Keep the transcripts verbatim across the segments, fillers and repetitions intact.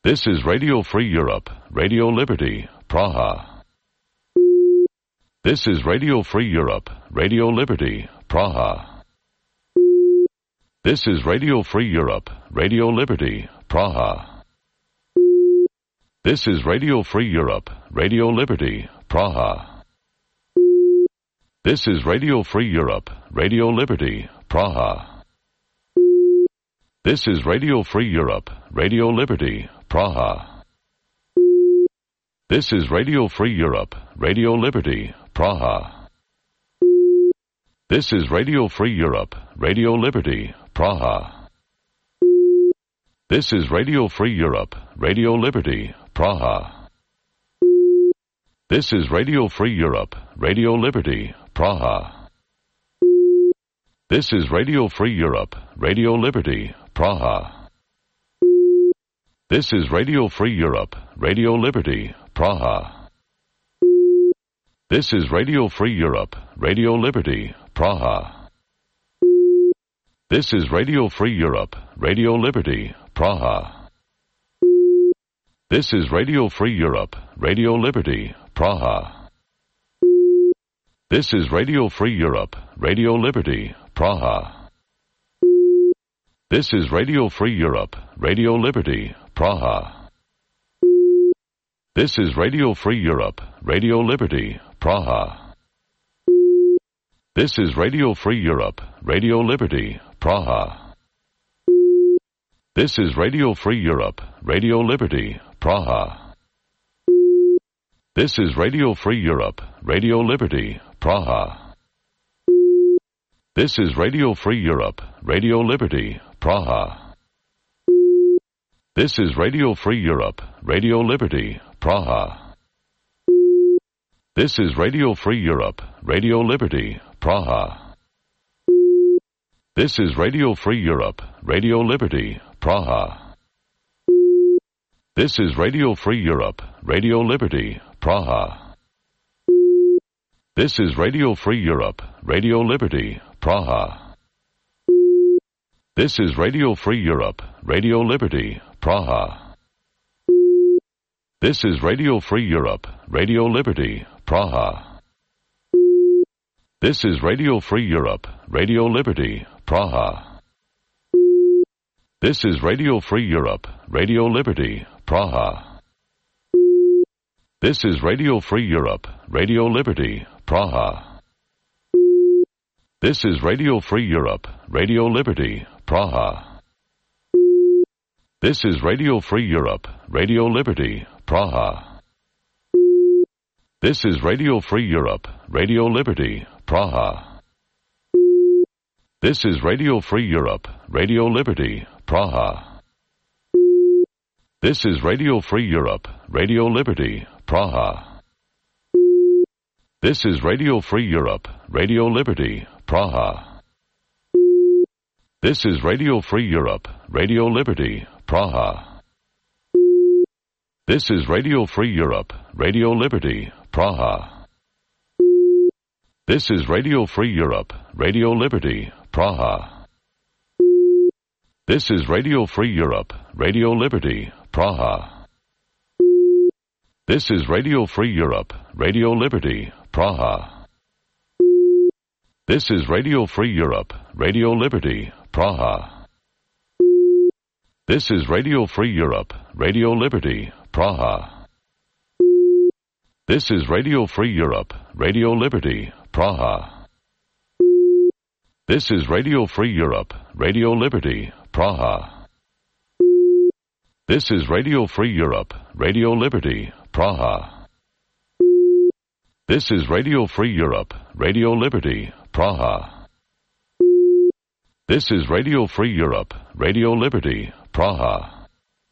This is Radio Free Europe, Radio Liberty, Praha. This is Radio Free Europe, Radio Liberty, Praha. This is Radio Free Europe, Radio Liberty, Praha. This is Radio Free Europe, Radio Liberty, Praha. This is Radio Free Europe, Radio Liberty, Praha. This is Radio Free Europe, Radio Liberty, Praha. This is Radio Free Europe, Radio Liberty, Praha. This is Radio Free Europe, Radio Liberty, Praha. This is Radio Free Europe, Radio Liberty, Praha. This is Radio Free Europe, Radio Liberty, Praha. This is Radio Free Europe, Radio Liberty, Praha. This is Radio Free Europe, Radio Liberty, Praha. This is Radio Free Europe, Radio Liberty, Praha. This is Radio Free Europe, Radio Liberty, Praha. This is Radio Free Europe, Radio Liberty, Praha. This is Radio Free Europe, Radio Liberty, Praha. This is Radio Free Europe, Radio Liberty, Praha. This is Radio Free Europe, Radio Liberty, Praha. This is Radio Free Europe, Radio Liberty, Praha. This is Radio Free Europe, Radio Liberty, Praha. This is Radio Free Europe, Radio Liberty, Praha. This is Radio Free Europe, Radio Liberty, Praha. This is Radio Free Europe, Radio Liberty, Praha. This is Radio Free Europe, Radio Liberty, Praha. This is Radio Free Europe, Radio Liberty, Praha. This is Radio Free Europe, Radio Liberty, Praha. This is Radio Free Europe, Radio Liberty, Praha. This is Radio Free Europe, Radio Liberty, Praha. This is Radio Free Europe, Radio Liberty, Praha. This is Radio Free Europe, Radio Liberty, Praha. This is Radio Free Europe, Radio Liberty, Praha. This is Radio Free Europe, Radio Liberty, Praha. This is Radio Free Europe, Radio Liberty, Praha. This is Radio Free Europe, Radio Liberty, Praha. This is Radio Free Europe, Radio Liberty, Praha. This is Radio Free Europe, Radio Liberty, Praha. This is Radio Free Europe, Radio Liberty, Praha. This is Radio Free Europe, Radio Liberty, Praha. This is Radio Free Europe, Radio Liberty, Praha. This is Radio Free Europe, Radio Liberty, Praha. This is Radio Free Europe, Radio Liberty, Praha. This is Radio Free Europe, Radio Liberty, Praha. This is Radio Free Europe, Radio Liberty, Praha. This is Radio Free Europe, Radio Liberty, Praha. This is Radio Free Europe, Radio Liberty, Praha. This is Radio Free Europe, Radio Liberty, Praha. This is Radio Free Europe, Radio Liberty, Praha. This is Radio Free Europe, Radio Liberty, Praha. This is Radio Free Europe, Radio Liberty, Praha. This is Radio Free Europe, Radio Liberty, Praha.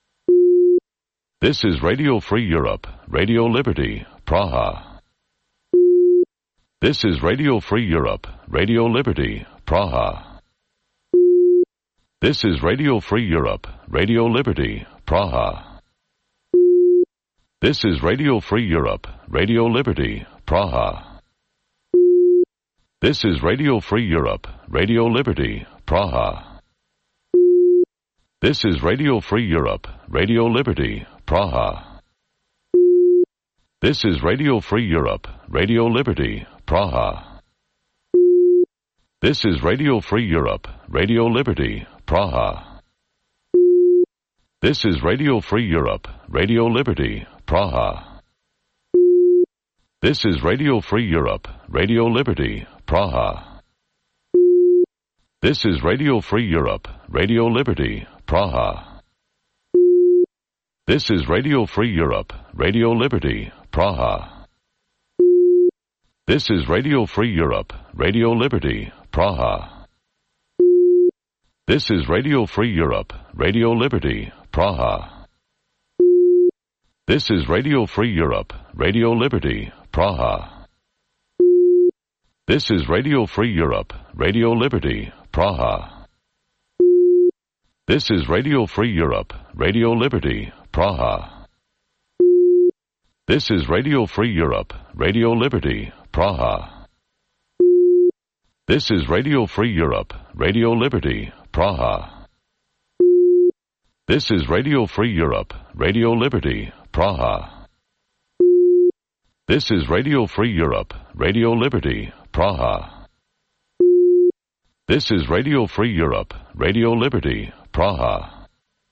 This is Radio Free Europe, Radio Liberty, Praha. This is Radio Free Europe, Radio Liberty, Praha. This is Radio Free Europe, Radio Liberty, Praha. This is Radio Free Europe, Radio Liberty, Praha. This is Radio Free Europe, Radio Liberty, Praha. This is Radio Free Europe, Radio Liberty, Praha. This is Radio Free Europe, Radio Liberty, Praha. This is Radio Free Europe, Radio Liberty, Praha. This is Radio Free Europe, Radio Liberty, Praha. This is Radio Free Europe, Radio Liberty, Praha. This is Radio Free Europe, Radio Liberty, Praha. This is Radio Free Europe, Radio Liberty, Praha. This is Radio Free Europe, Radio Liberty, Praha. This is Radio Free Europe, Radio Liberty, Praha. This is Radio Free Europe, Radio Liberty, Praha. This is Radio Free Europe, Radio Liberty, Praha. This is Radio Free Europe, Radio Liberty, Praha. This is Radio Free Europe, Radio Liberty, Praha. This is Radio Free Europe, Radio Liberty, Praha. This is Radio Free Europe, Radio Liberty, Praha. This is Radio Free Europe, Radio Liberty, Praha. This is Radio Free Europe, Radio Liberty, Praha.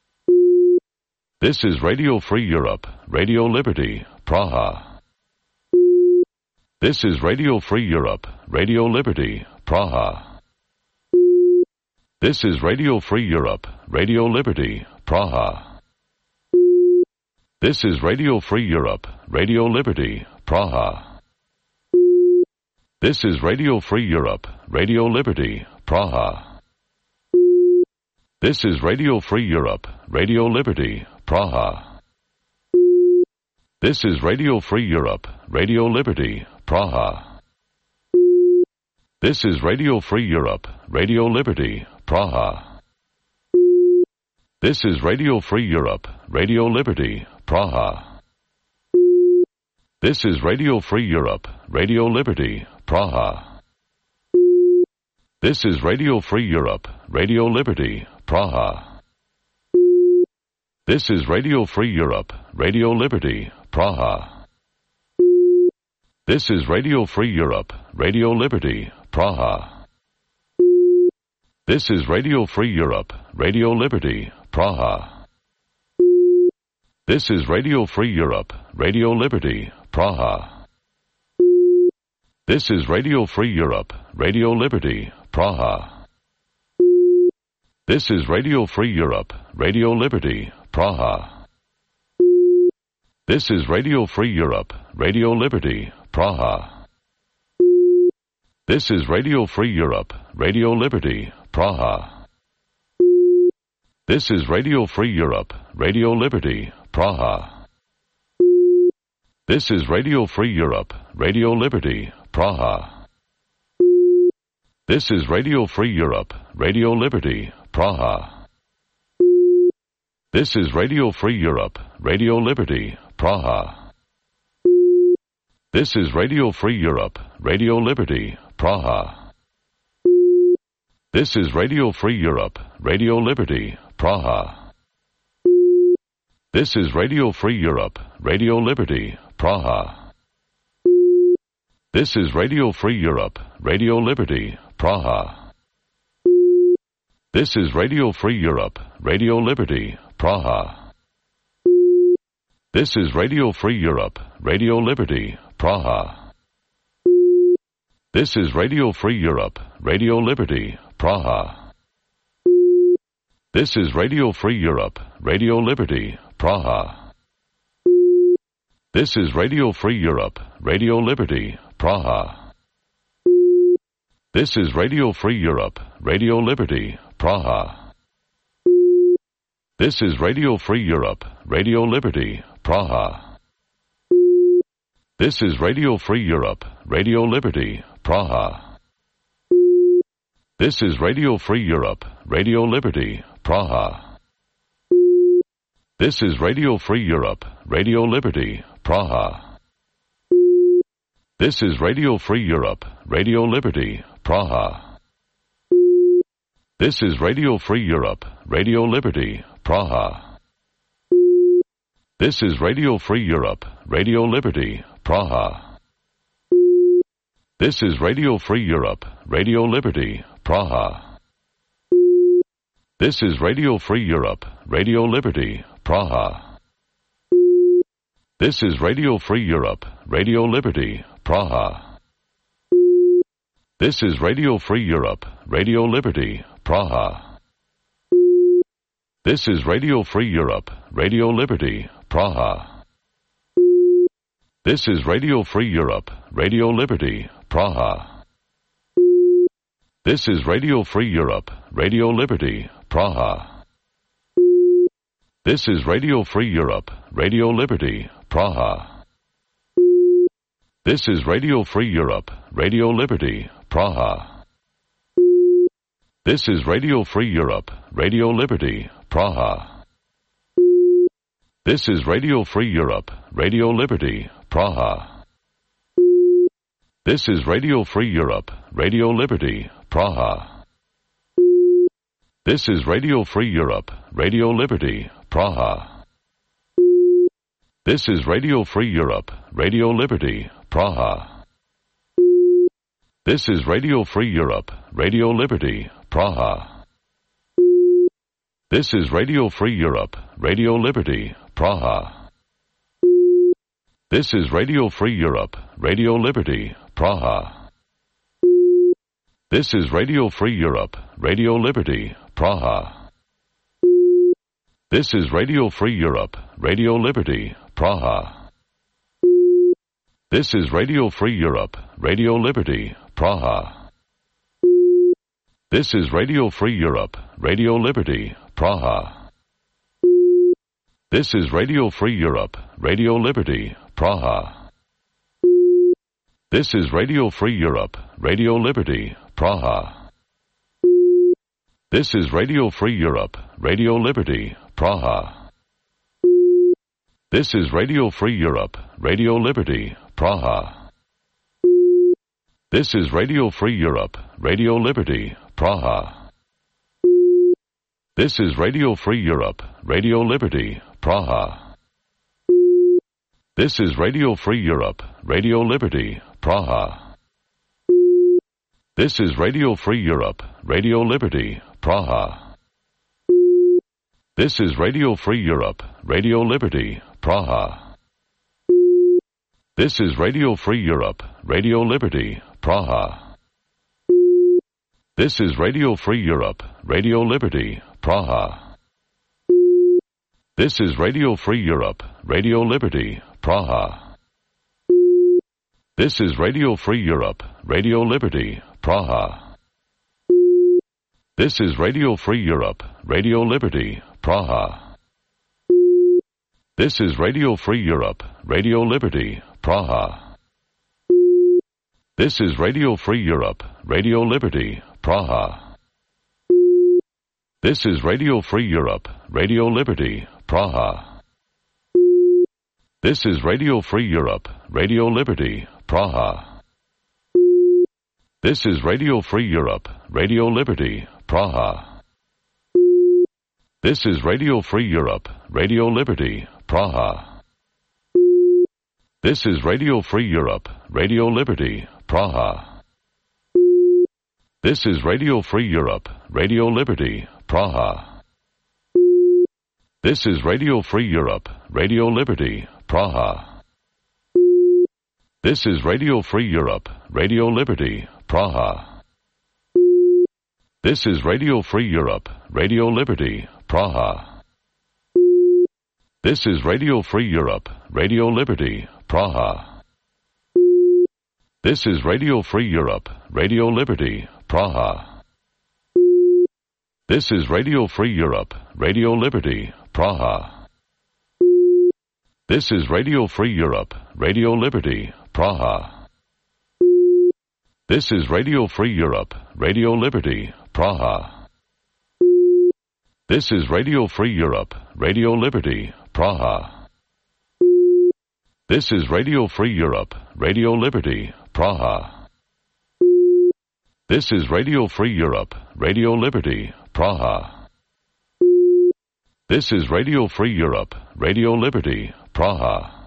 This is Radio Free Europe, Radio Liberty, Praha. This is Radio Free Europe, Radio Liberty, Praha. This is Radio Free Europe, Radio Liberty, Praha. This is Radio Free Europe, Radio Liberty, Praha. This is Radio Free Europe, Radio Liberty, Praha. This is Radio Free Europe, Radio Liberty, Praha. This is Radio Free Europe, Radio Liberty, Praha. This is Radio Free Europe, Radio Liberty, Praha. This is Radio Free Europe, Radio Liberty, Praha. This is Radio Free Europe, Radio Liberty, Praha. This is Radio Free Europe, Radio Liberty, Praha. This is Radio Free Europe, Radio Liberty, Praha. This is Radio Free Europe, Radio Liberty, Praha. This is Radio Free Europe, Radio Liberty, Praha. This is Radio Free Europe, Radio Liberty, Praha. This is Radio Free Europe, Radio Liberty, Praha. This is Radio Free Europe, Radio Liberty, Praha. This is Radio Free Europe, Radio Liberty, Praha. This is Radio Free Europe, Radio Liberty, Praha. This is Radio Free Europe, Radio Liberty, Praha. This is Radio Free Europe, Radio Liberty, Praha. This is Radio Free Europe, Radio Liberty, Praha. This is Radio Free Europe, Radio Liberty, Praha. This is Radio Free Europe, Radio Liberty, Praha. This is Radio Free Europe, Radio Liberty, Praha. This is Radio Free Europe, Radio Liberty, Praha. This is Radio Free Europe, Radio Liberty, Praha. This is Radio Free Europe, Radio Liberty, Praha. This is Radio Free Europe, Radio Liberty, Praha. This is Radio Free Europe, Radio Liberty, Praha. This is Radio Free Europe, Radio Liberty, Praha. This is Radio Free Europe, Radio Liberty, Praha. This is Radio Free Europe, Radio Liberty, Praha. This is Radio Free Europe, Radio Liberty, Praha. This is Radio Free Europe, Radio Liberty, Praha. This is Radio Free Europe, Radio Liberty, Praha. This is Radio Free Europe, Radio Liberty, Praha. This is Radio Free Europe, Radio Liberty, Praha. This is Radio Free Europe, Radio Liberty, Praha. This is Radio Free Europe, Radio Liberty, Praha. This is Radio Free Europe, Radio Liberty, Praha. This is Radio Free Europe, Radio Liberty, Praha. This is Radio Free Europe, Radio Liberty, Praha. This is Radio Free Europe, Radio Liberty, Praha. This is Radio Free Europe, Radio Liberty, Praha. This is Radio Free Europe, Radio Liberty, Praha. This is Radio Free Europe, Radio Liberty, Praha. This is Radio Free Europe, Radio Liberty, Praha. This is Radio Free Europe, Radio Liberty, Praha. This is Radio Free Europe, Radio Liberty, Praha. This is Radio Free Europe, Radio Liberty, Praha. This is Radio Free Europe, Radio Liberty, Praha. This is Radio Free Europe, Radio Liberty, Praha. This is Radio Free Europe, Radio Liberty, Praha. This is Radio Free Europe, Radio Liberty, Praha. This is Radio Free Europe, Radio Liberty, Praha. This is Radio Free Europe, Radio Liberty, Praha. This is Radio Free Europe, Radio Liberty, Praha. This is Radio Free Europe, Radio Liberty, Praha. This is Radio Free Europe, Radio Liberty, Praha. This is Radio Free Europe, Radio Liberty, Praha. This is Radio Free Europe, Radio Liberty, Praha. This is Radio Free Europe, Radio Liberty, Praha. This is Radio Free Europe, Radio Liberty, Praha. This is Radio Free Europe, Radio Liberty, Praha. This is Radio Free Europe, Radio Liberty, Praha. This is Radio Free Europe, Radio Liberty, Praha. This is Radio Free Europe, Radio Liberty, Praha. This is Radio Free Europe, Radio Liberty, Praha. This is Radio Free Europe, Radio Liberty, Praha. This is Radio Free Europe, Radio Liberty, Praha. This is Radio Free Europe, Radio Liberty, Praha. This is Radio Free Europe, Radio Liberty, Praha. This is Radio Free Europe, Radio Liberty, Praha. This is Radio Free Europe, Radio Liberty, Praha. This is Radio Free Europe, Radio Liberty, Praha. This is Radio Free Europe, Radio Liberty, Praha. This is Radio Free Europe, Radio Liberty, Praha. This is Radio Free Europe, Radio Liberty, Praha. This is Radio Free Europe, Radio Liberty, Praha. This is Radio Free Europe, Radio Liberty, Praha. This is Radio Free Europe, Radio Liberty, Praha. This is Radio Free Europe, Radio Liberty, Praha. This is Radio Free Europe, Radio Liberty, Praha. This is Radio Free Europe, Radio Liberty, Praha. This is Radio Free Europe, Radio Liberty, Praha. This is Radio Free Europe, Radio Liberty, Praha. This is Radio Free Europe, Radio Liberty, Praha. This is Radio Free Europe, Radio Liberty, Praha. This is Radio Free Europe, Radio Liberty, Praha. This is Radio Free Europe, Radio Liberty, Praha. This is Radio Free Europe, Radio Liberty, Praha. This is Radio Free Europe, Radio Liberty, Praha. This is Radio Free Europe, Radio Liberty, Praha. This is Radio Free Europe, Radio Liberty, Praha.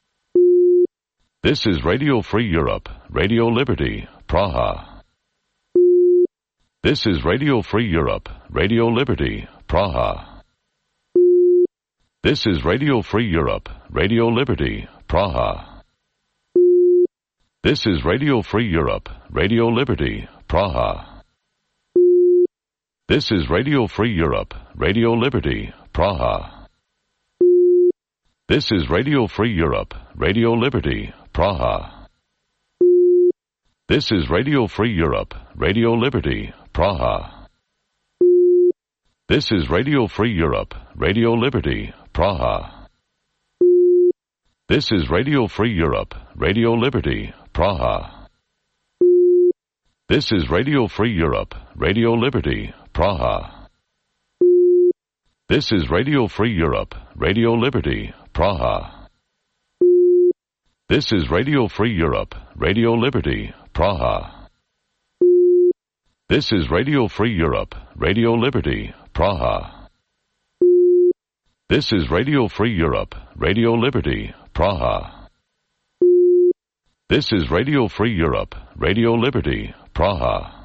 This is Radio Free Europe, Radio Liberty, Praha. This is Radio Free Europe, Radio Liberty, Praha. This is Radio Free Europe, Radio Liberty, Praha. This is Radio Free Europe, Radio Liberty, Praha. This is Radio Free Europe, Radio Liberty, Praha. This is Radio Free Europe, Radio Liberty, Praha. This is Radio Free Europe, Radio Liberty, Praha. This is Radio Free Europe, Radio Liberty, Praha. This is Radio Free Europe, Radio Liberty, Praha. This is Radio Free Europe, Radio Liberty, Praha. This is Radio Free Europe, Radio Liberty, Praha. This is Radio Free Europe, Radio Liberty, Praha. This is Radio Free Europe, Radio Liberty, Praha. This is Radio Free Europe, Radio Liberty, Praha. This is Radio Free Europe, Radio Liberty, Praha.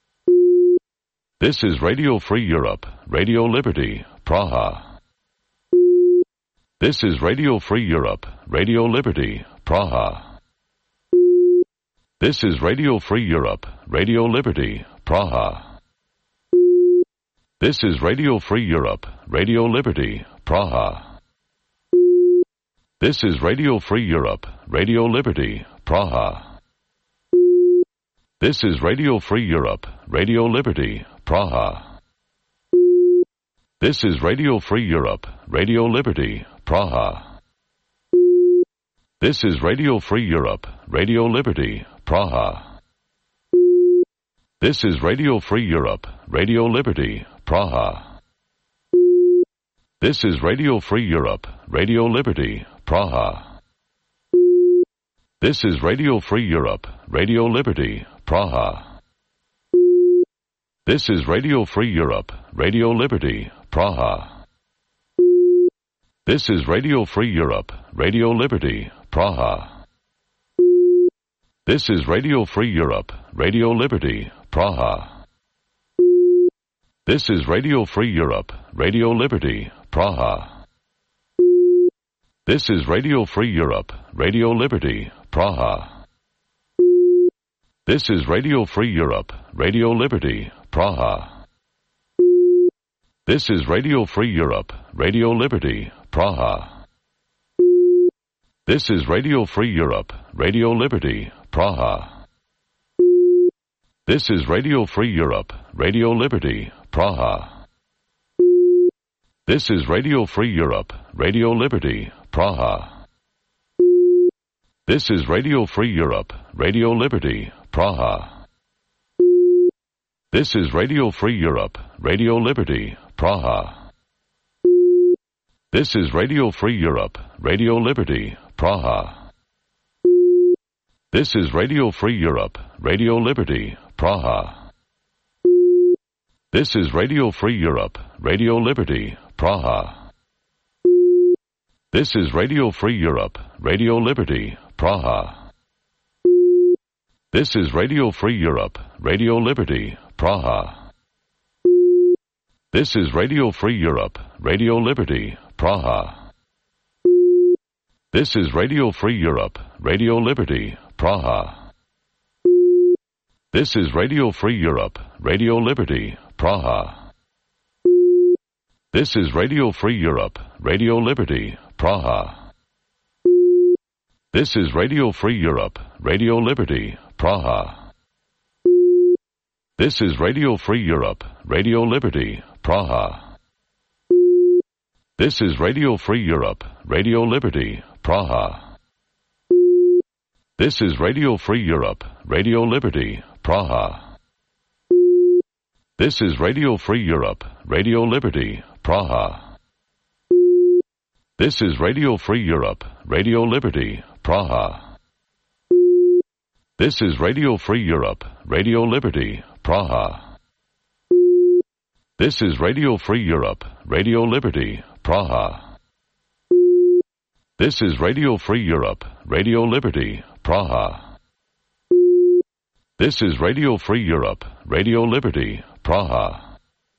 This is Radio Free Europe, Radio Liberty, Praha. This is Radio Free Europe, Radio Liberty, Praha. This is Radio Free Europe, Radio Liberty, Praha. This is Radio Free Europe, Radio Liberty, Praha. This is Radio Free Europe, Radio Liberty, Praha. This is Radio Free Europe, Radio Liberty, Praha. This is Radio Free Europe, Radio Liberty, Praha. This is Radio Free Europe, Radio Liberty, Praha. This is Radio Free Europe, Radio Liberty, Praha. This is Radio Free Europe, Radio Liberty, Praha. This is Radio Free Europe, Radio Liberty, Praha. This is Radio Free Europe, Radio Liberty, Praha. This is Radio Free Europe, Radio Liberty, Praha. This is Radio Free Europe, Radio Liberty, Praha. This is Radio Free Europe, Radio Liberty, Praha. This is Radio Free Europe, Radio Liberty, Praha. This is Radio Free Europe, Radio Liberty, Praha. This is Radio Free Europe, Radio Liberty, Praha. This is Radio Free Europe, Radio Liberty, Praha. This is Radio Free Europe, Radio Liberty, Praha. This is Radio Free Europe, Radio Liberty, Praha. This is Radio Free Europe, Radio Liberty, Praha. This is Radio Free Europe, Radio Liberty, Praha. This is Radio Free Europe, Radio Liberty, Praha. This is Radio Free Europe, Radio Liberty, Praha. This is Radio Free Europe, Radio Liberty, Praha. This is Radio Free Europe, Radio Liberty, Praha. This is Radio Free Europe, Radio Liberty, Praha. This is Radio Free Europe, Radio Liberty, Praha. This is Radio Free Europe, Radio Liberty, Praha. This is Radio Free Europe, Radio Liberty, Praha. This is Radio Free Europe, Radio Liberty, Praha. This is Radio Free Europe, Radio Liberty, Praha. This is Radio Free Europe, Radio Liberty, Praha. This is Radio Free Europe, Radio Liberty, Praha. This is Radio Free Europe, Radio Liberty, Praha. This is Radio Free Europe, Radio Liberty, Praha. This is Radio Free Europe, Radio Liberty, Praha. This is Radio Free Europe, Radio Liberty, Praha. This is Radio Free Europe, Radio Liberty, Praha. This is Radio Free Europe, Radio Liberty, Praha. This is Radio Free Europe, Radio Liberty, Praha.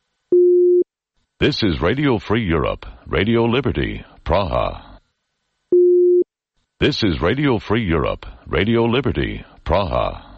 This is Radio Free Europe, Radio Liberty, Praha. This is Radio Free Europe, Radio Liberty, Praha.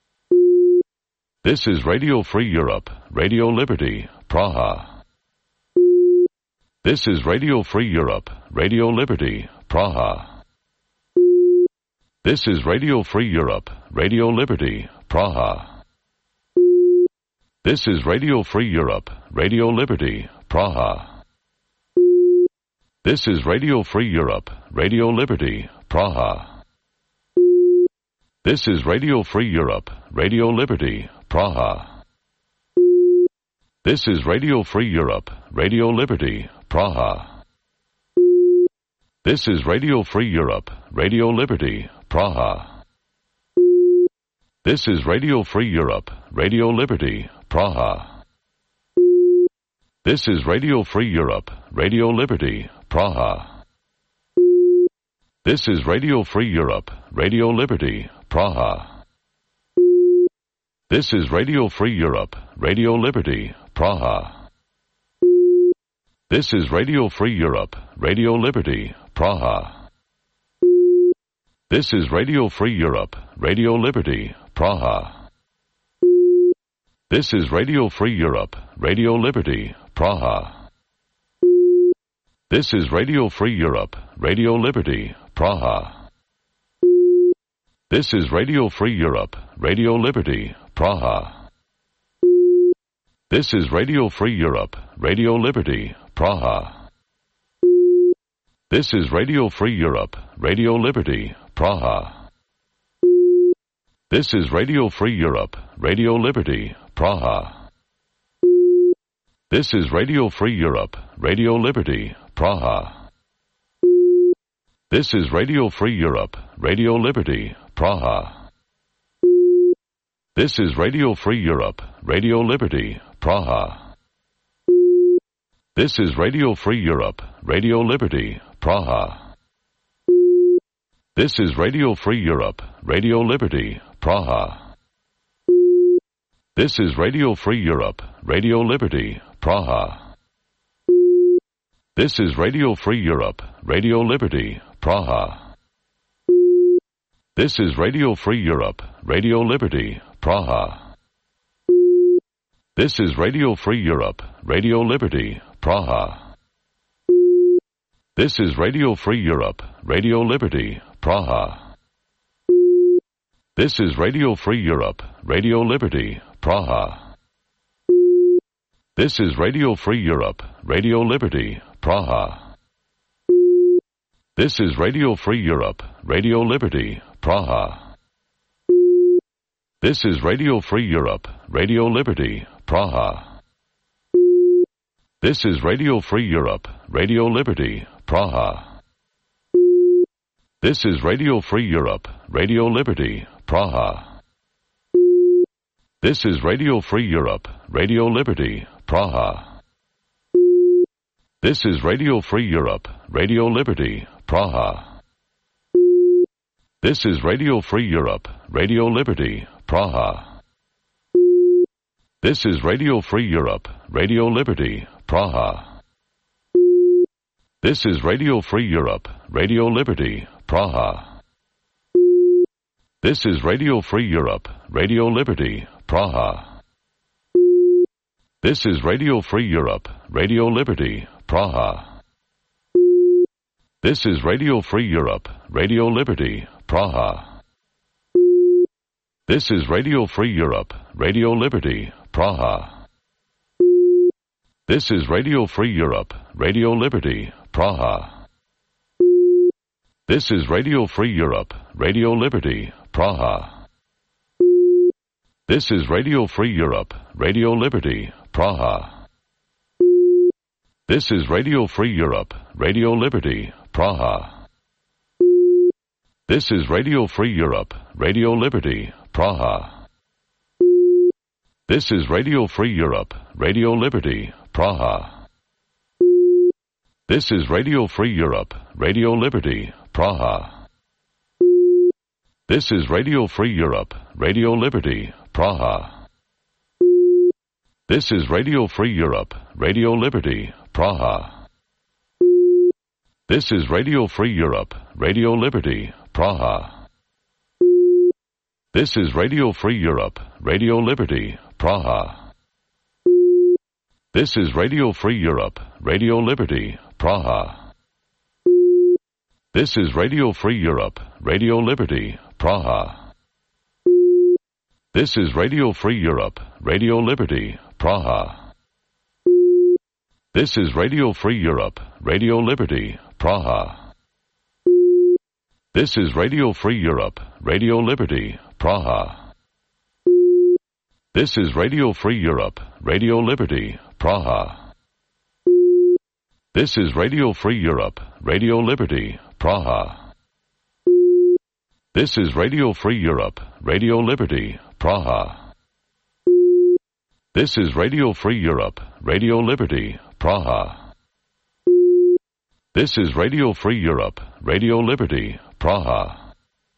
This is Radio Free Europe, Radio Liberty, Praha. This is Radio Free Europe, Radio Liberty, Praha. This is Radio Free Europe, Radio Liberty, Praha. This is Radio Free Europe, Radio Liberty, Praha. This is Radio Free Europe, Radio Liberty, Praha. This is Radio Free Europe, Radio Liberty, Praha. This is Radio Free Europe, Radio Liberty, Praha. This is Radio Free Europe, Radio Liberty, Praha. This is Radio Free Europe, Radio Liberty, Praha. This is Radio Free Europe, Radio Liberty, Praha. This is Radio Free Europe, Radio Liberty, Praha. This is Radio Free Europe, Radio Liberty, Praha. This is Radio Free Europe, Radio Liberty, Praha. This is Radio Free Europe, Radio Liberty, Praha. This is Radio Free Europe, Radio Liberty, Praha. This is Radio Free Europe, Radio Liberty, Praha. This is Radio Free Europe, Radio Liberty, Praha. This is Radio Free Europe, Radio Liberty, Praha. This is Radio Free Europe, Radio Liberty, Praha. This is Radio Free Europe, Radio Liberty, Praha. This is Radio Free Europe, Radio Liberty, Praha. This is Radio Free Europe, Radio Liberty, Praha. This is Radio Free Europe, Radio Liberty, Praha. This is Radio Free Europe, Radio Liberty, Praha. This is Radio Free Europe, Radio Liberty, Praha. This is Radio Free Europe, Radio Liberty, Praha. This is Radio Free Europe, Radio Liberty, Praha. This is Radio Free Europe, Radio Liberty, Praha. This is Radio Free Europe, Radio Liberty, Praha. This is Radio Free Europe, Radio Liberty, Praha. This is Radio Free Europe, Radio Liberty, Praha. This is Radio Free Europe, Radio Liberty, Praha. This is Radio Free Europe, Radio Liberty, Praha. This is Radio Free Europe, Radio Liberty, Praha. This is Radio Free Europe, Radio Liberty, Praha. This is Radio Free Europe, Radio Liberty, Praha. This is Radio Free Europe, Radio Liberty, Praha. This is Radio Free Europe, Radio Liberty, Praha. This is Radio Free Europe, Radio Liberty, Praha. This is Radio Free Europe, Radio Liberty, Praha. This is Radio Free Europe, Radio Liberty, Praha. This is Radio Free Europe, Radio Liberty, Praha. This is Radio Free Europe, Radio Liberty, Praha. This is Radio Free Europe, Radio Liberty, Praha. This is Radio Free Europe, Radio Liberty, Praha. This is Radio Free Europe, Radio Liberty, Praha. This is Radio Free Europe, Radio Liberty, Praha. This is Radio Free Europe, Radio Liberty, Praha. This is Radio Free Europe, Radio Liberty, Praha. This is Radio Free Europe, Radio Liberty, Praha. This is Radio Free Europe, Radio Liberty, Praha. This is Radio Free Europe, Radio Liberty, Praha. This is Radio Free Europe, Radio Liberty, Praha. This is Radio Free Europe, Radio Liberty, Praha. This is Radio Free Europe, Radio Liberty, Praha. This is Radio Free Europe, Radio Liberty, Praha. This is Radio Free Europe, Radio Liberty, Praha. This is Radio Free Europe, Radio Liberty, Praha. This is Radio Free Europe, Radio Liberty, Praha. This is Radio Free Europe, Radio Liberty, Praha. This is Radio Free Europe, Radio Liberty, Praha. This is Radio Free Europe, Radio Liberty, Praha. This is Radio Free Europe, Radio Liberty, Praha. This is Radio Free Europe, Radio Liberty, Praha. This is Radio Free Europe, Radio Liberty, Praha. This is Radio Free Europe, Radio Liberty, Praha.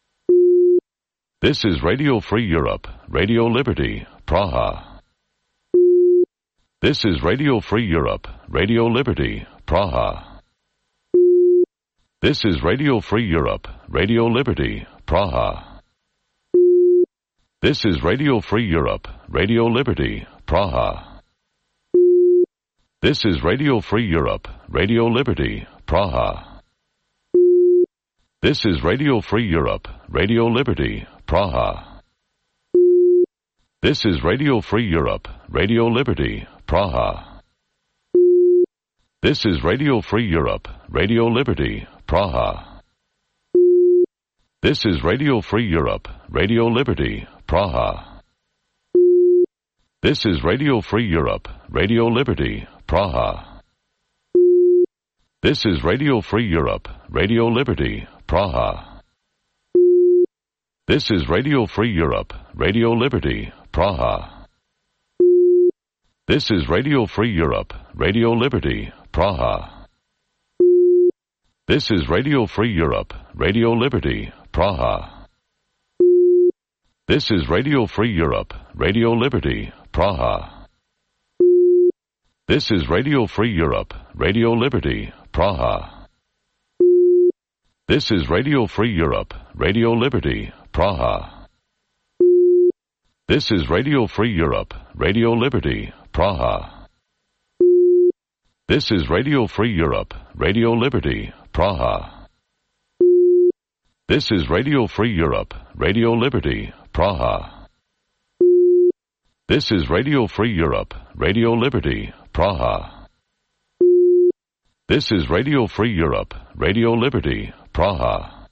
This is Radio Free Europe, Radio Liberty, Praha. This is Radio Free Europe, Radio Liberty, Praha. This is Radio Free Europe, Radio Liberty, Praha. This is Radio Free Europe, Radio Liberty, Praha. This is Radio Free Europe, Radio Liberty, Praha. This is Radio Free Europe, Radio Liberty, Praha. This is Radio Free Europe, Radio Liberty, Praha. This is Radio Free Europe, Radio Liberty, Praha. This is Radio Free Europe, Radio Liberty, Praha. This is Radio Free Europe, Radio Liberty, Praha. This is Radio Free Europe, Radio Liberty, Praha. This is Radio Free Europe, Radio Liberty, Praha. This is Radio Free Europe, Radio Liberty, Praha. This is Radio Free Europe, Radio Liberty, Praha. This is Radio Free Europe, Radio Liberty, Praha. This is Radio Free Europe, Radio Liberty, Praha. This is Radio Free Europe, Radio Liberty, Praha. This is Radio Free Europe, Radio Liberty, Praha. This is Radio Free Europe, Radio Liberty, Praha. This is Radio Free Europe, Radio Liberty, Praha. This is Radio Free Europe, Radio Liberty, Praha. This is Radio Free Europe, Radio Liberty, Praha.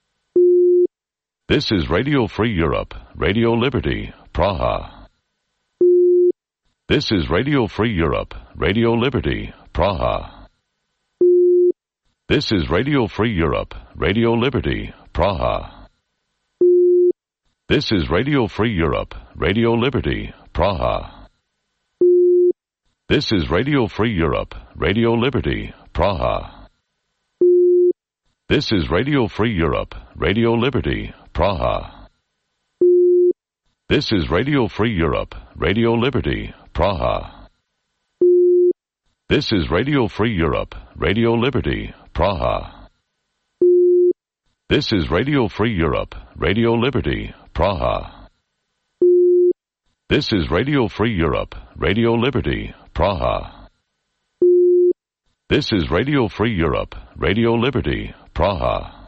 This is Radio Free Europe, Radio Liberty, Praha. This is Radio Free Europe, Radio Liberty, Praha. This is Radio Free Europe, Radio Liberty, Praha. This is Radio Free Europe, Radio Liberty, Praha. This is Radio Free Europe, Radio Liberty, Praha. This is Radio Free Europe, Radio Liberty, Praha. This is Radio Free Europe, Radio Liberty, Praha. This is Radio Free Europe, Radio Liberty, Praha. This is Radio Free Europe, Radio Liberty, Praha. This is Radio Free Europe, Radio Liberty, Praha. This is Radio Free Europe, Radio Liberty, Praha.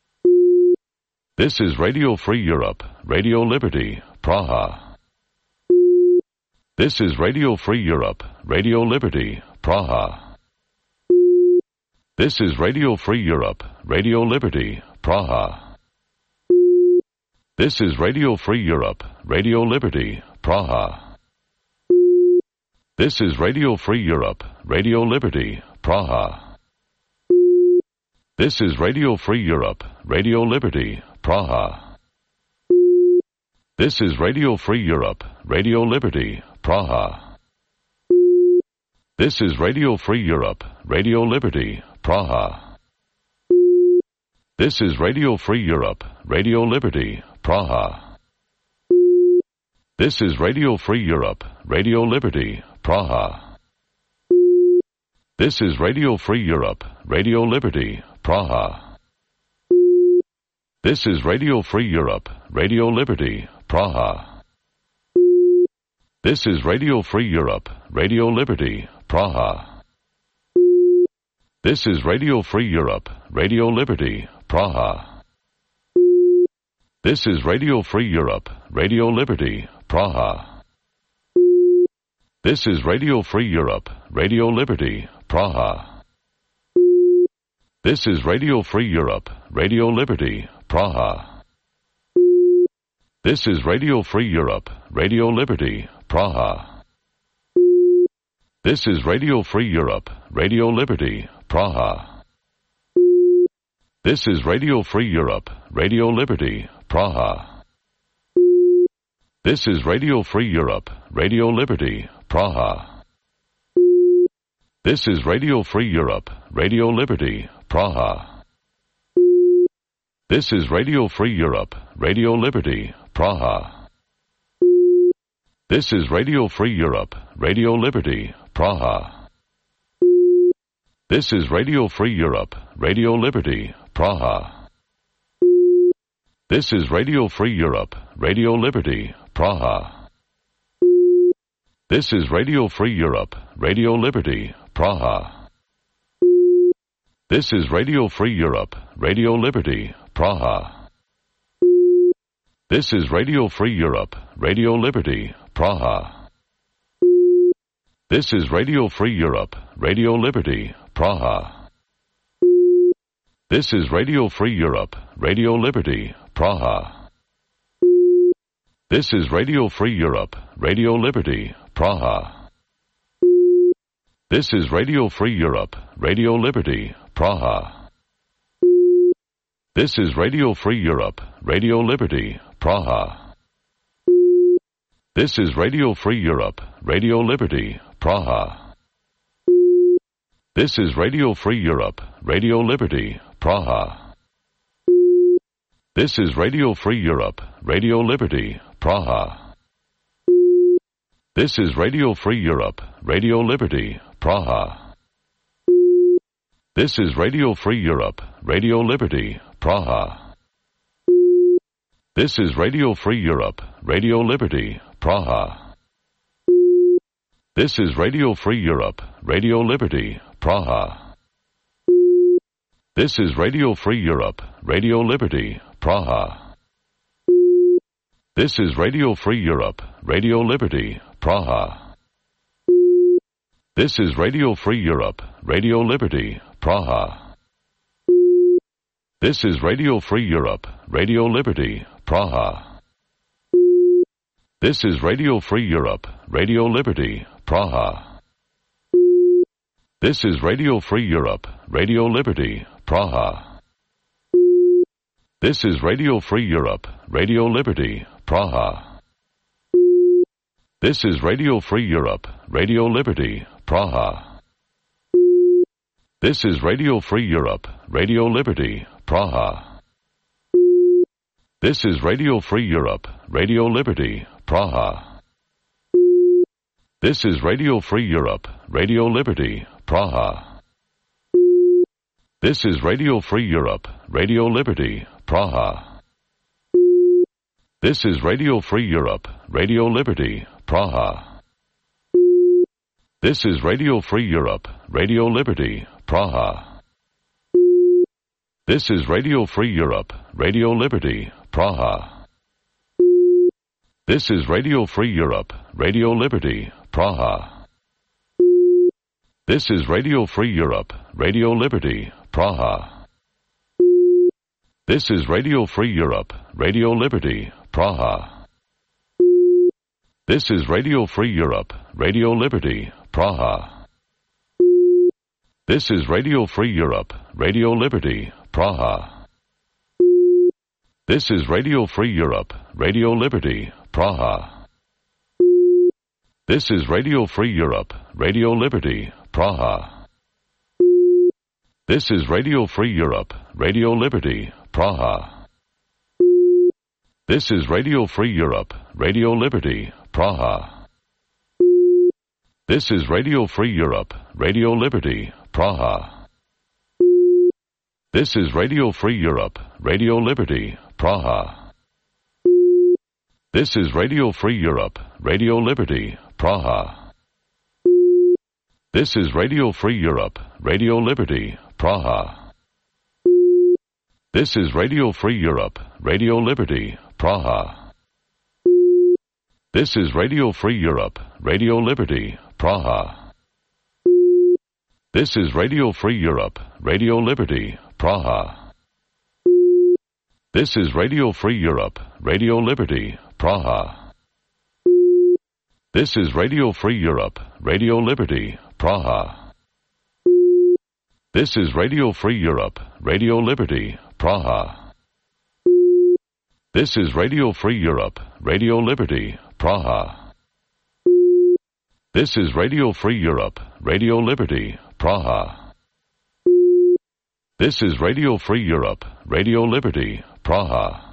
This is Radio Free Europe, Radio Liberty, Praha. This is Radio Free Europe, Radio Liberty, Praha. This is Radio Free Europe, Radio Liberty, Praha. This is Radio Free Europe, Radio Liberty, Praha. This is Radio Free Europe, Radio Liberty, Praha. This is Radio Free Europe, Radio Liberty, Praha. This is Radio Free Europe, Radio Liberty, Praha. This is Radio Free Europe, Radio Liberty, Praha. This is Radio Free Europe, Radio Liberty, Praha. This is Radio Free Europe, Radio Liberty, Praha. This is Radio Free Europe, Radio Liberty, Praha. This is Radio Free Europe, Radio Liberty, Praha. This is Radio Free Europe, Radio Liberty, Praha. This is Radio Free Europe, Radio Liberty, Praha. This is Radio Free Europe, Radio Liberty, Praha. This is Radio Free Europe, Radio Liberty, Praha. This is Radio Free Europe, Radio Liberty, Praha. This is Radio Free Europe, Radio Liberty, Praha. This is Radio Free Europe, Radio Liberty, Praha. This is Radio Free Europe, Radio Liberty, Praha. This is Radio Free Europe, Radio Liberty, Praha. This is Radio Free Europe, Radio Liberty, Praha. This is Radio Free Europe, Radio Liberty, Praha. This is Radio Free Europe, Radio Liberty, Praha. This is Radio Free Europe, Radio Liberty, Praha. This is Radio Free Europe, Radio Liberty, Praha. This is Radio Free Europe, Radio Liberty, Praha. This is Radio Free Europe, Radio Liberty, Praha. This is Radio Free Europe, Radio Liberty, Praha. This is Radio Free Europe, Radio Liberty, Praha. This is Radio Free Europe, Radio Liberty, Praha. This is Radio Free Europe, Radio Liberty, Praha. This is Radio Free Europe, Radio Liberty, Praha. This is Radio Free Europe, Radio Liberty, Praha. This is Radio Free Europe, Radio Liberty, Praha. This is Radio Free Europe, Radio Liberty, Praha. This is Radio Free Europe, Radio Liberty, Praha. This is Radio Free Europe, Radio Liberty, Praha. This is Radio Free Europe, Radio Liberty, Praha. This is Radio Free Europe, Radio Liberty, Praha. This is Radio Free Europe, Radio Liberty, Praha. This is Radio Free Europe, Radio Liberty, Praha. This is Radio Free Europe, Radio Liberty, Praha. This is Radio Free Europe, Radio Liberty, Praha. This is Radio Free Europe, Radio Liberty, Praha. This is Radio Free Europe, Radio Liberty, Praha. This is Radio Free Europe, Radio Liberty, Praha. This is Radio Free Europe, Radio Liberty, Praha. This is Radio Free Europe, Radio Liberty, Praha. This is Radio Free Europe, Radio Liberty, Praha. This is Radio Free Europe, Radio Liberty, Praha. This is Radio Free Europe, Radio Liberty, Praha. This is Radio Free Europe, Radio Liberty, Praha. This is Radio Free Europe, Radio Liberty, Praha. This is Radio Free Europe, Radio Liberty, Praha. This is Radio Free Europe, Radio Liberty, Praha. This is Radio Free Europe, Radio Liberty, Praha. This is Radio Free Europe, Radio Liberty, Praha. This is Radio Free Europe, Radio Liberty, Praha. This is Radio Free Europe, Radio Liberty, Praha. This is Radio Free Europe, Radio Liberty, Praha. This is Radio Free Europe, Radio Liberty, Praha. This is Radio Free Europe, Radio Liberty, Praha. This is Radio Free Europe, Radio Liberty, Praha. This is Radio Free Europe, Radio Liberty, Praha. This is Radio Free Europe, Radio Liberty, Praha. This is Radio Free Europe, Radio Liberty, Praha. This is Radio Free Europe, Radio Liberty, Praha. This is Radio Free Europe, Radio Liberty, Praha. This is Radio Free Europe, Radio Liberty, Praha. This is Radio Free Europe, Radio Liberty, Praha. This is Radio Free Europe, Radio Liberty, Praha. This is Radio Free Europe, Radio Liberty, Praha. This is Radio Free Europe, Radio Liberty, Praha. This is Radio Free Europe, Radio Liberty, Praha. This is Radio Free Europe, Radio Liberty, Praha. This is Radio Free Europe, Radio Liberty, Praha. This is Radio Free Europe, Radio Liberty, Praha.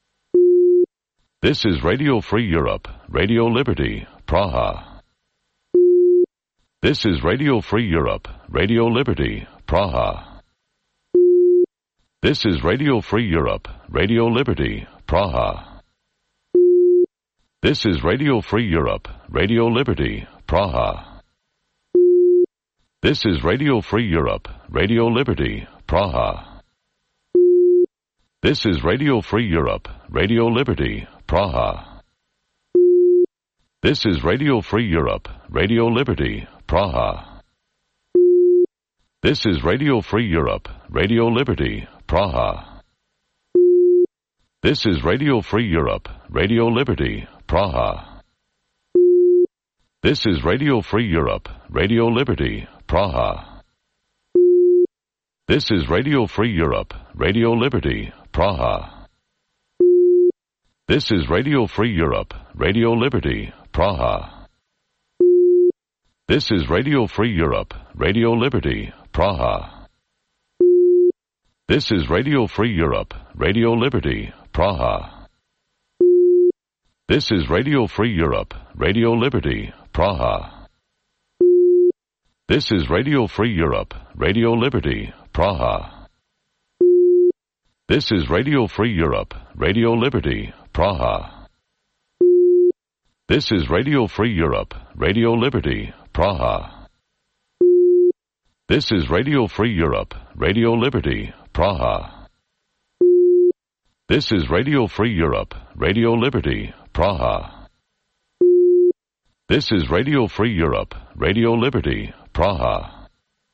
This is Radio Free Europe, Radio Liberty, Praha. This is Radio Free Europe, Radio Liberty, Praha. This is Radio Free Europe, Radio Liberty, Praha. This is Radio Free Europe, Radio Liberty, Praha. This is Radio Free Europe, Radio Liberty, Praha. This is Radio Free Europe, Radio Liberty, Praha. This is Radio Free Europe, Radio Liberty, Praha. This is Radio Free Europe, Radio Liberty, Praha. This is Radio Free Europe, Radio Liberty, Praha. This is Radio Free Europe, Radio Liberty, Praha. This is Radio Free Europe, Radio Liberty, Praha. This is Radio Free Europe, Radio Liberty, Praha. This is Radio Free Europe, Radio Liberty, Praha. This is Radio Free Europe, Radio Liberty, Praha. This is Radio Free Europe, Radio Liberty, Praha. This is Radio Free Europe, Radio Liberty, Praha. This is Radio Free Europe, Radio Liberty, Praha. This is Radio Free Europe, Radio Liberty, Praha. This is Radio Free Europe, Radio Liberty, Praha. This is Radio Free Europe, Radio Liberty, Praha. This is Radio Free Europe, Radio Liberty, Praha.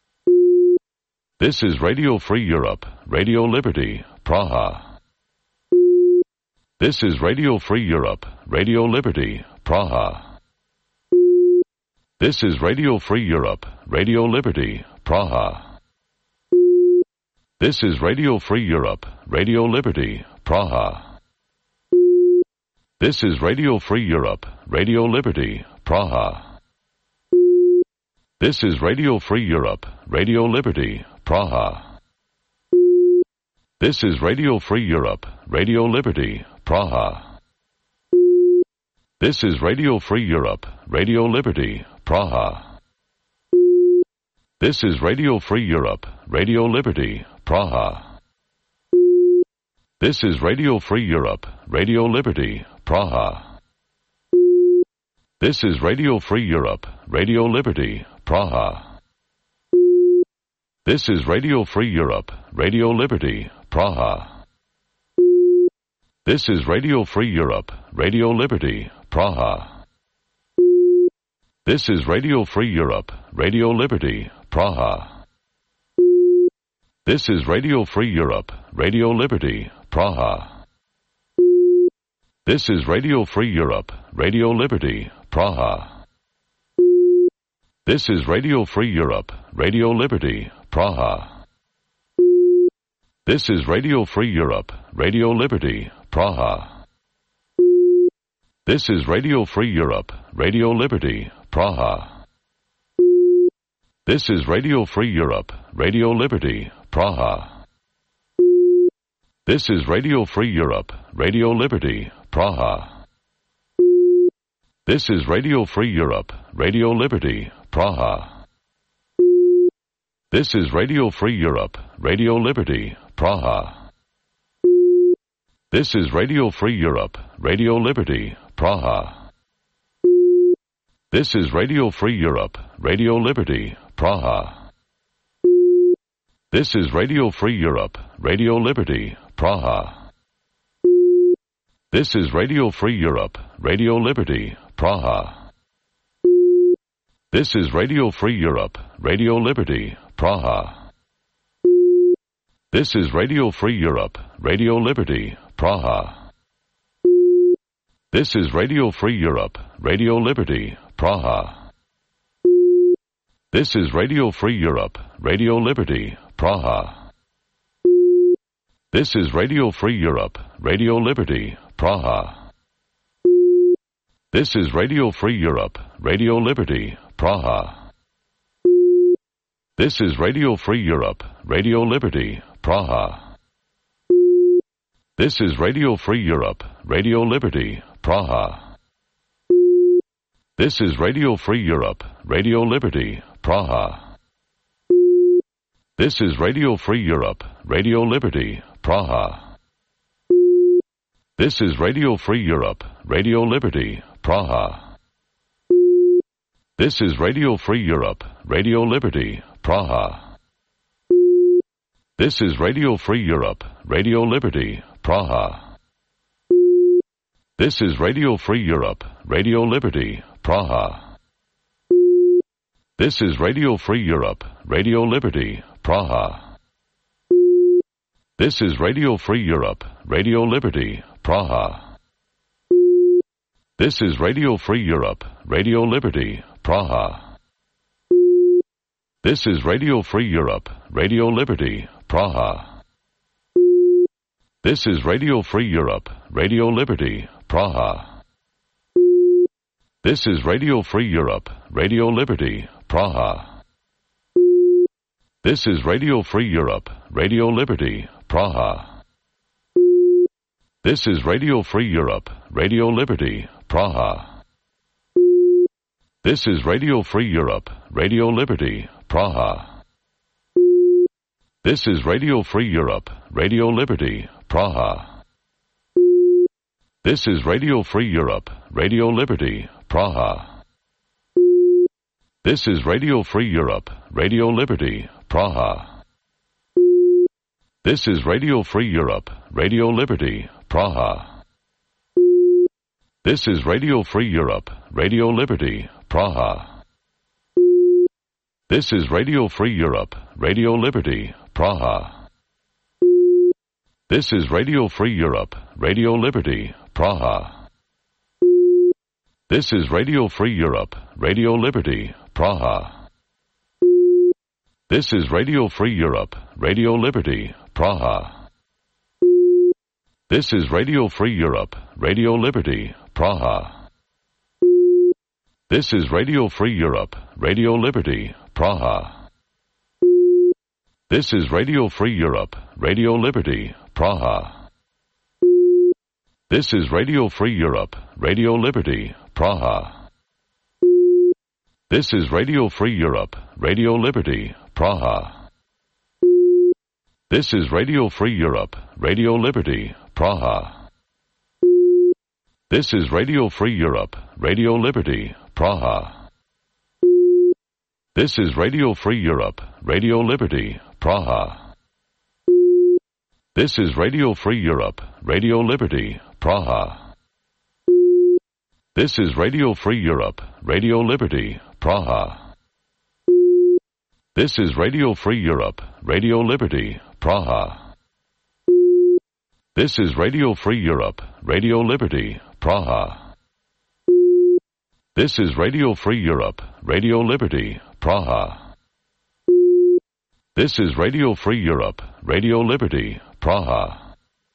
This is Radio Free Europe, Radio Liberty, Praha. This is Radio Free Europe, Radio Liberty, Praha. This is Radio Free Europe, Radio Liberty, Praha. This is Radio Free Europe, Radio Liberty, Praha. This is Radio Free Europe, Radio Liberty, Praha. This is Radio Free Europe, Radio Liberty, Praha. This is Radio Free Europe, Radio Liberty, Praha. This is Radio Free Europe, Radio Liberty, Praha. This is Radio Free Europe, Radio Liberty, Praha. This is Radio Free Europe, Radio Liberty, Praha. This is Radio Free Europe, Radio Liberty, Praha. This is Radio Free Europe, Radio Liberty, Praha. This is Radio Free Europe, Radio Liberty, Praha. This is Radio Free Europe, Radio Liberty, Praha. This is Radio Free Europe, Radio Liberty, Praha. This is Radio Free Europe, Radio Liberty, Praha. This is Radio Free Europe, Radio Liberty, Praha. This is Radio Free Europe, Radio Liberty, Praha. This is Radio Free Europe, Radio Liberty, Praha. This is Radio Free Europe, Radio Liberty, Praha. This is Radio Free Europe, Radio Liberty, Praha. This is Radio Free Europe, Radio Liberty, Praha. This is Radio Free Europe, Radio Liberty, Praha. This is Radio Free Europe, Radio Liberty, Praha. This is Radio Free Europe, Radio Liberty, Praha. This is Radio Free Europe, Radio Liberty, Praha. This is Radio Free Europe, Radio Liberty, Praha. This is Radio Free Europe, Radio Liberty, Praha. This is Radio Free Europe, Radio Liberty, Praha. This is Radio Free Europe, Radio Liberty, Praha. This is Radio Free Europe, Radio Liberty, Praha. This is Radio Free Europe, Radio Liberty, Praha. This is Radio Free Europe, Radio Liberty, Praha. This is Radio Free Europe, Radio Liberty, Praha. This is Radio Free Europe, Radio Liberty, Praha. This is Radio Free Europe, Radio Liberty, Praha. This is Radio Free Europe, Radio Liberty, Praha. This is Radio Free Europe, Radio Liberty, Praha. This is Radio Free Europe, Radio Liberty, Praha. This is Radio Free Europe, Radio Liberty, Praha. This is Radio Free Europe, Radio Liberty, Praha. This is Radio Free Europe, Radio Liberty, Praha. This is Radio Free Europe, Radio Liberty, Praha. This is Radio Free Europe, Radio Liberty, Praha. This is Radio Free Europe, Radio Liberty, Praha. This is Radio Free Europe, Radio Liberty, Praha. This is Radio Free Europe, Radio Liberty, Praha. This is Radio Free Europe, Radio Liberty, Praha. This is Radio Free Europe, Radio Liberty, Praha. This is Radio Free Europe, Radio Liberty, Praha. This is Radio Free Europe, Radio Liberty, Praha. This is Radio Free Europe, Radio Liberty, Praha. This is Radio Free Europe, Radio Liberty, Praha. This is Radio Free Europe, Radio Liberty, Praha. This is Radio Free Europe, Radio Liberty, Praha. This is Radio Free Europe, Radio Liberty, Praha. This is Radio Free Europe, Radio Liberty, Praha. This is Radio Free Europe, Radio Liberty, Praha. This is Radio Free Europe, Radio Liberty, Praha. This is Radio Free Europe, Radio Liberty, Praha. This is Radio Free Europe, Radio Liberty, Praha. This is Radio Free Europe, Radio Liberty, Praha. This is Radio Free Europe, Radio Liberty, Praha. This is Radio Free Europe, Radio Liberty, Praha. This is Radio Free Europe, Radio Liberty, Praha. This is Radio Free Europe, Radio Liberty, Praha. This is Radio Free Europe, Radio Liberty, Praha. This is Radio Free Europe, Radio Liberty, Praha. This is Radio Free Europe, Radio Liberty, Praha. This is Radio Free Europe, Radio Liberty, Praha. This is Radio Free Europe, Radio Liberty, Praha. This is Radio Free Europe, Radio Liberty, Praha. This is Radio Free Europe, Radio Liberty, Praha.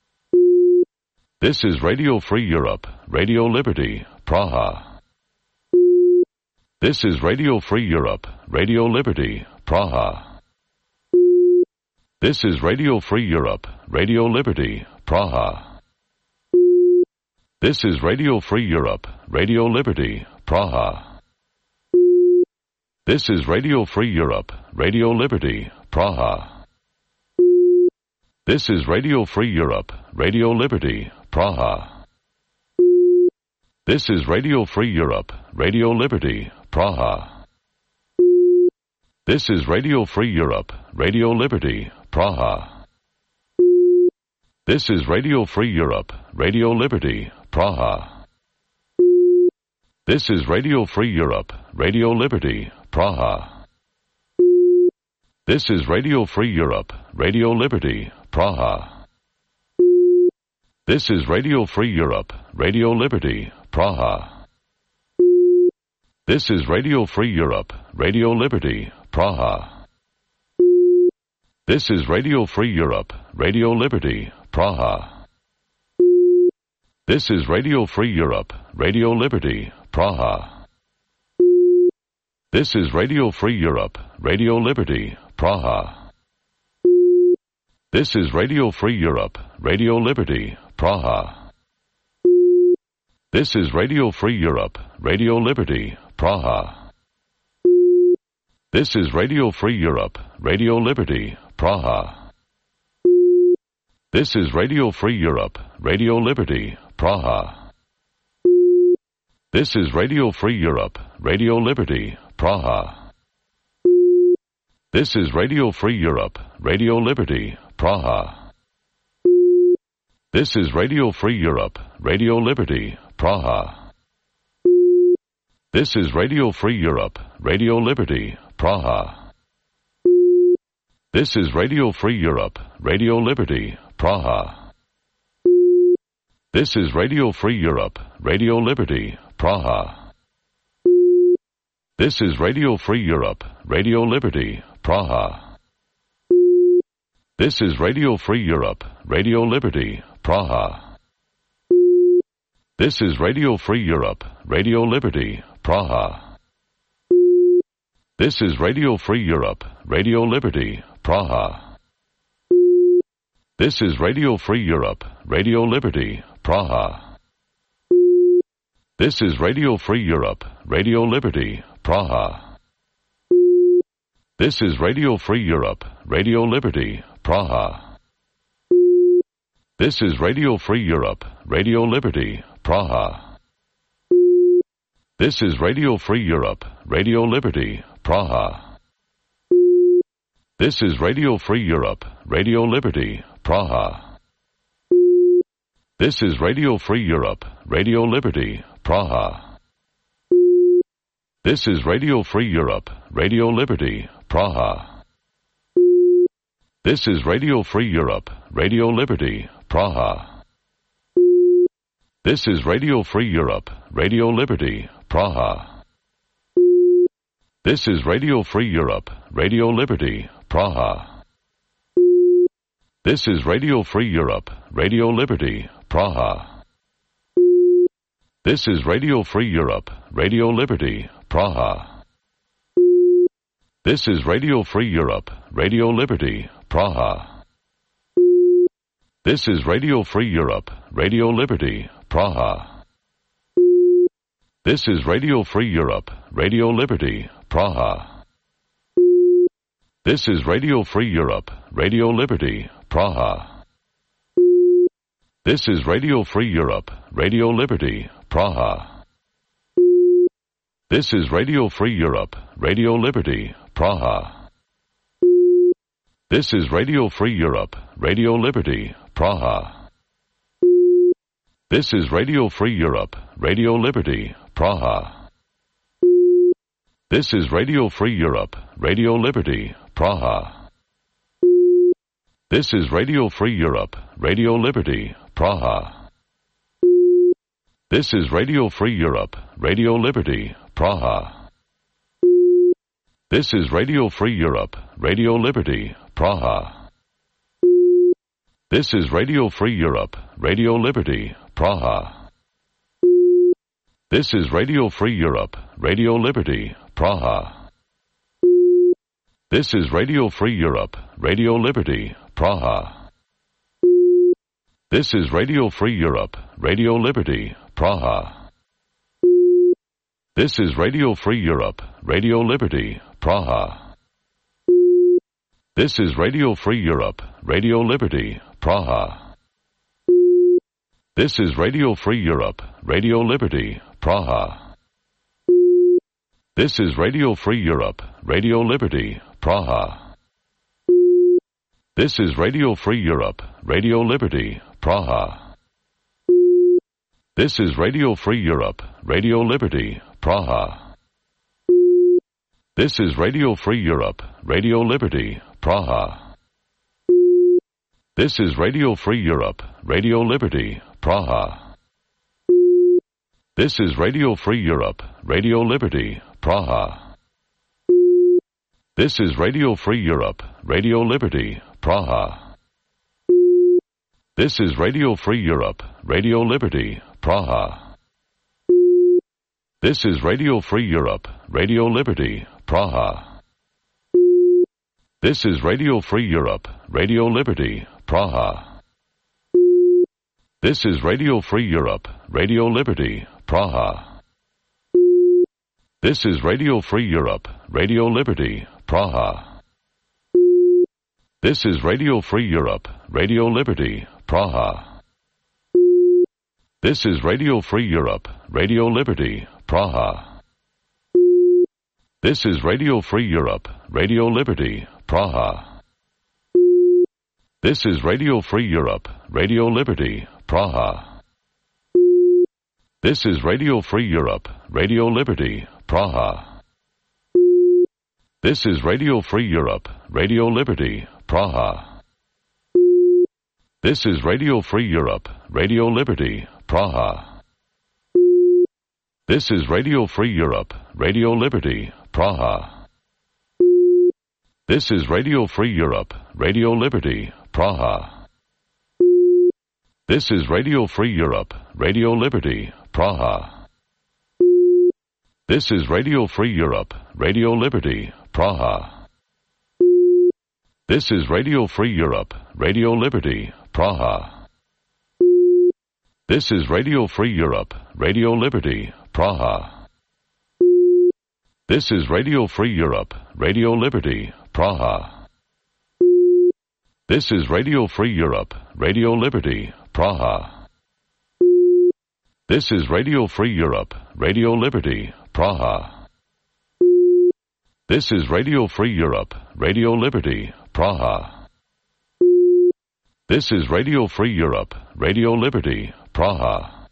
This is Radio Free Europe, Radio Liberty, Praha. This is Radio Free Europe, Radio Liberty, Praha. This is Radio Free Europe, Radio Liberty, Praha. This is Radio Free Europe, Radio Liberty, Praha. This is Radio Free Europe, Radio Liberty, Praha. This is Radio Free Europe, Radio Liberty, Praha. This is Radio Free Europe, Radio Liberty, Praha. This is Radio Free Europe, Radio Liberty, Praha. This is Radio Free Europe, Radio Liberty, Praha. This is Radio Free Europe, Radio Liberty, Praha. This is Radio Free Europe, Radio Liberty, Praha. This is Radio Free Europe, Radio Liberty, Praha. This is Radio Free Europe, Radio Liberty, Praha. This is Radio Free Europe, Radio Liberty, Praha. This is Radio Free Europe, Radio Liberty, Praha. This is Radio Free Europe, Radio Liberty, Praha. This is Radio Free Europe, Radio Liberty, Praha. This is Radio Free Europe, Radio Liberty, Praha. This is Radio Free Europe, Radio Liberty, Praha. This is Radio Free Europe, Radio Liberty, Praha. This is Radio Free Europe, Radio Liberty, Praha. This is Radio Free Europe, Radio Liberty, Praha. This is Radio Free Europe, Radio Liberty, Praha. This is Radio Free Europe, Radio Liberty, Praha. This is Radio Free Europe, Radio Liberty, Praha. This is Radio Free Europe, Radio Liberty, Praha. This is Radio Free Europe, Radio Liberty, Praha. This is Radio Free Europe, Radio Liberty, Praha. This is Radio Free Europe, Radio Liberty, Praha. This is Radio Free Europe, Radio Liberty, Praha. This is Radio Free Europe, Radio Liberty, Praha. This is Radio Free Europe, Radio Liberty, Praha. This is Radio Free Europe, Radio Liberty, Praha. This is Radio Free Europe, Radio Liberty, Praha. This is Radio Free Europe, Radio Liberty, Praha. This is Radio Free Europe, Radio Liberty, Praha. This is Radio Free Europe, Radio Liberty, Praha. This is Radio Free Europe, Radio Liberty, Praha. This is Radio Free Europe, Radio Liberty, Praha. This is Radio Free Europe, Radio Liberty, Praha. This is Radio Free Europe, Radio Liberty, Praha. This is Radio Free Europe, Radio Liberty, Praha. This is Radio Free Europe, Radio Liberty, Praha. This is Radio Free Europe, Radio Liberty, Praha. This is Radio Free Europe, Radio Liberty, Praha. This is Radio Free Europe, Radio Liberty, Praha. This is Radio Free Europe, Radio Liberty, Praha. This is Radio Free Europe, Radio Liberty, Praha. This is Radio Free Europe, Radio Liberty, Praha. This is Radio Free Europe, Radio Liberty, Praha. This is Radio Free Europe, Radio Liberty, Praha. This is Radio Free Europe, Radio Liberty, Praha. This is Radio Free Europe, Radio Liberty, Praha. This is Radio Free Europe, Radio Liberty, Praha. This is Radio Free Europe, Radio Liberty, Praha. This is Radio Free Europe, Radio Liberty, Praha. This is Radio Free Europe, Radio Liberty, Praha. This is Radio Free Europe, Radio Liberty, Praha. This is Radio Free Europe, Radio Liberty, Praha. This is Radio Free Europe, Radio Liberty, Praha. This is Radio Free Europe, Radio Liberty, Praha. This is Radio Free Europe, Radio Liberty, Praha. This is Radio Free Europe, Radio Liberty, Praha. This is Radio Free Europe, Radio Liberty, Praha. This is Radio Free Europe, Radio Liberty, Praha. This is Radio Free Europe, Radio Liberty, Praha. This is Radio Free Europe, Radio Liberty, Praha. This is Radio Free Europe, Radio Liberty, Praha. This is Radio Free Europe, Radio Liberty, Praha. This is Radio Free Europe, Radio Liberty, Praha. This is Radio Free Europe, Radio Liberty, Praha. This is Radio Free Europe, Radio Liberty, Praha. This is Radio Free Europe, Radio Liberty, Praha. This is Radio Free Europe, Radio Liberty, Praha. This is Radio Free Europe, Radio Liberty, Praha. This is Radio Free Europe, Radio Liberty, Praha. This is Radio Free Europe, Radio Liberty, Praha. This is Radio Free Europe, Radio Liberty, Praha. This is Radio Free Europe, Radio Liberty, Praha. This is Radio Free Europe, Radio Liberty, Praha. This is Radio Free Europe, Radio Liberty, Praha. This is Radio Free Europe, Radio Liberty, Praha. This is Radio Free Europe, Radio Liberty, Praha. This is Radio Free Europe, Radio Liberty, Praha. This is Radio Free Europe, Radio Liberty, Praha. This is Radio Free Europe, Radio Liberty, Praha. This is Radio Free Europe, Radio Liberty, Praha. This is Radio Free Europe, Radio Liberty, Praha. This is Radio Free Europe, Radio Liberty, Praha. This is Radio Free Europe, Radio Liberty, Praha. This is Radio Free Europe, Radio Liberty, Praha. This is Radio Free Europe, Radio Liberty, Praha.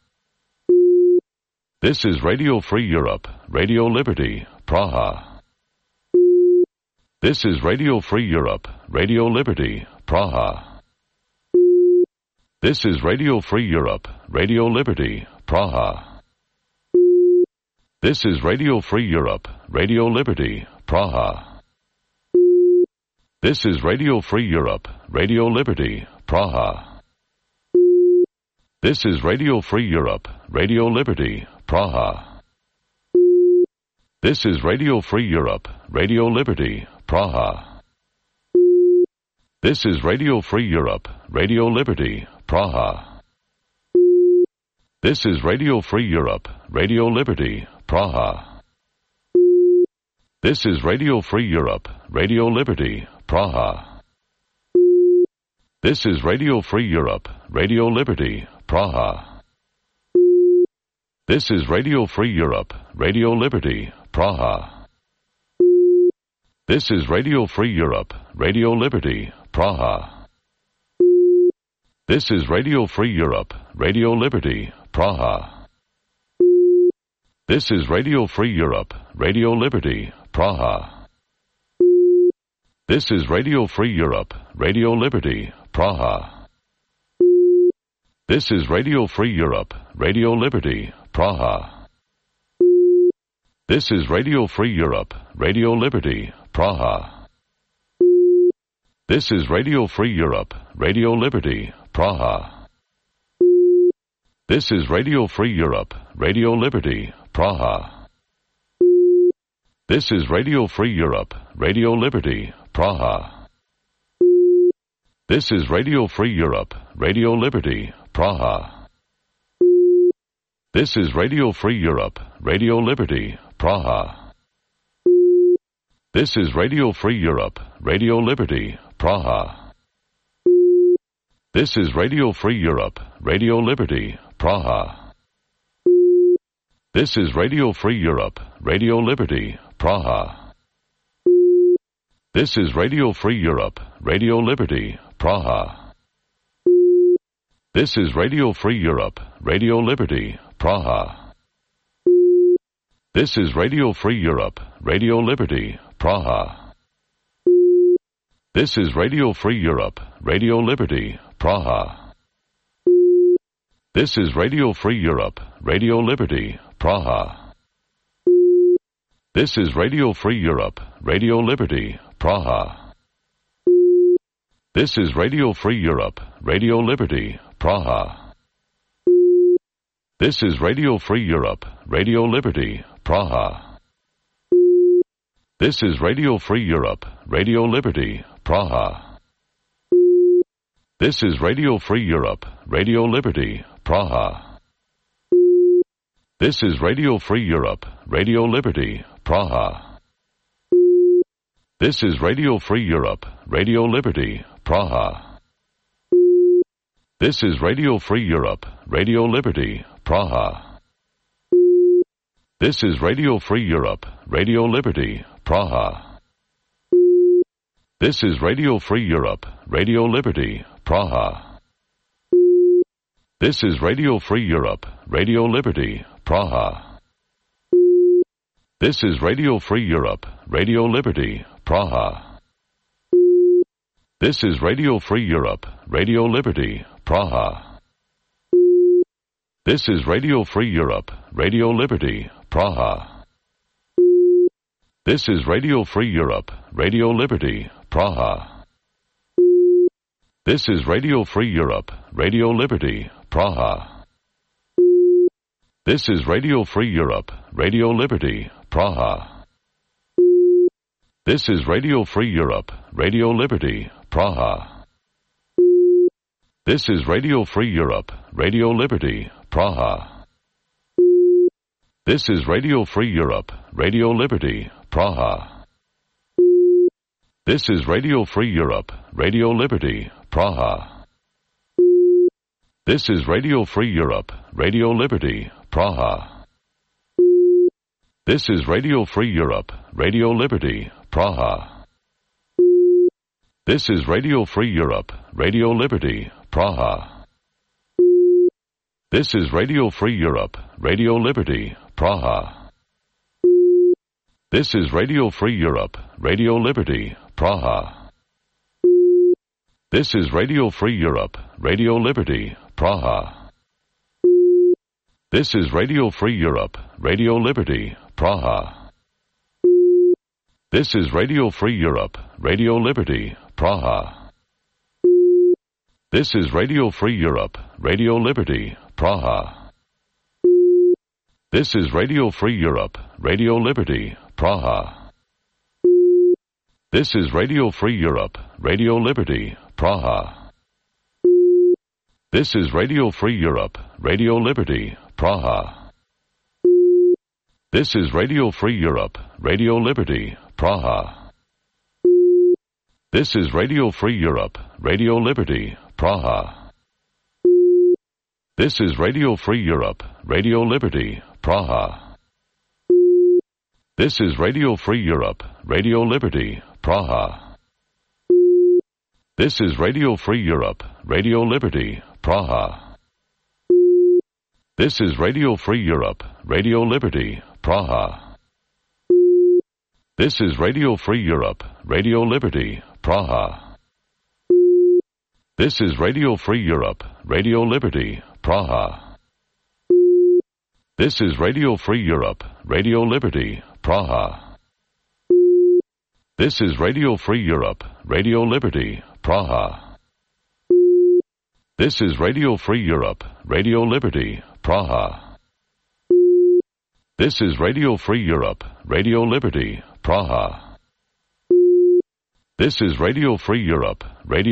This is Radio Free Europe, Radio Liberty, Praha. This is Radio Free Europe, Radio Liberty, Praha. This is Radio Free Europe, Radio Liberty, Praha. This is Radio Free Europe, Radio Liberty, Praha. This is Radio Free Europe, Radio Liberty, Praha. This is Radio Free Europe, Radio Liberty, Praha. This is Radio Free Europe, Radio Liberty, Praha. This is Radio Free Europe, Radio Liberty, Praha. This is Radio Free Europe, Radio Liberty, Praha. This is Radio Free Europe, Radio Liberty, Praha. This is Radio Free Europe, Radio Liberty, Praha. This is Radio Free Europe, Radio Liberty, Praha. This is Radio Free Europe, Radio Liberty, Praha. This is Radio Free Europe, Radio Liberty, Praha. This is Radio Free Europe, Radio Liberty, Praha. This is Radio Free Europe, Radio Liberty, Praha. This is Radio Free Europe, Radio Liberty, Praha. This is Radio Free Europe, Radio Liberty, Praha. This is Radio Free Europe, Radio Liberty, Praha. This is Radio Free Europe, Radio Liberty, Praha. This is Radio Free Europe, Radio Liberty, Praha. This is Radio Free Europe, Radio Liberty, Praha. This is Radio Free Europe, Radio Liberty, Praha. This is Radio Free Europe, Radio Liberty, Praha. This is Radio Free Europe, Radio Liberty, Praha. This is Radio Free Europe, Radio Liberty, Praha. This is Radio Free Europe, Radio Liberty, Praha. This is Radio Free Europe, Radio Liberty, Praha. This is Radio Free Europe, Radio Liberty, Praha. This is Radio Free Europe, Radio Liberty, Praha. This is Radio Free Europe, Radio Liberty, Praha. This is Radio Free Europe, Radio Liberty, Praha. This is Radio Free Europe, Radio Liberty, Praha. This is Radio Free Europe, Radio Liberty, Praha. This is Radio Free Europe, Radio Liberty, Praha. This is Radio Free Europe, Radio Liberty, Praha. This is Radio Free Europe, Radio Liberty, Praha. This is Radio Free Europe, Radio Liberty, Praha. This is Radio Free Europe, Radio Liberty, Praha. This is Radio Free Europe, Radio Liberty, Praha. This is Radio Free Europe, Radio Liberty, Praha. This is Radio Free Europe, Radio Liberty, Praha. This is Radio Free Europe, Radio Liberty, Praha. This is Radio Free Europe, Radio Liberty, Praha. This is Radio Free Europe, Radio Liberty, Praha. This is Radio Free Europe, Radio Liberty, Praha. This is Radio Free Europe, Radio Liberty, Praha. This is Radio Free Europe, Radio Liberty, Praha. This is Radio Free Europe, Radio Liberty, Praha. This is Radio Free Europe, Radio Liberty, Praha. This is Radio Free Europe, Radio Liberty, Praha. This is Radio Free Europe, Radio Liberty, Praha. This is Radio Free Europe, Radio Liberty, Praha. This is Radio Free Europe, Radio Liberty, Praha. This is Radio Free Europe, Radio Liberty, Praha. This is Radio Free Europe, Radio Liberty, Praha. This is Radio Free Europe, Radio Liberty, Praha. This is Radio Free Europe, Radio Liberty, Praha. This is Radio Free Europe, Radio Liberty, Praha. This is Radio Free Europe, Radio Liberty, Praha. This is Radio Free Europe, Radio Liberty, Praha. This is Radio Free Europe, Radio Liberty, Praha. This is Radio Free Europe, Radio Liberty, Praha. This is Radio Free Europe, Radio Liberty, Praha. This is Radio Free Europe, Radio Liberty, Praha. This is Radio Free Europe, Radio Liberty, Praha. This is Radio Free Europe, Radio Liberty, Praha. This is Radio Free Europe, Radio Liberty, Praha. This is Radio Free Europe, Radio Liberty, Praha. This is Radio Free Europe, Radio Liberty, Praha. This is Radio Free Europe, Radio Liberty, Praha. This is Radio Free Europe, Radio Liberty, Praha. This is Radio Free Europe, Radio Liberty, Praha. This is Radio Free Europe, Radio Liberty, Praha. This is Radio Free Europe, Radio Liberty, Praha. This is Radio Free Europe, Radio Liberty, Praha. This is Radio Free Europe, Radio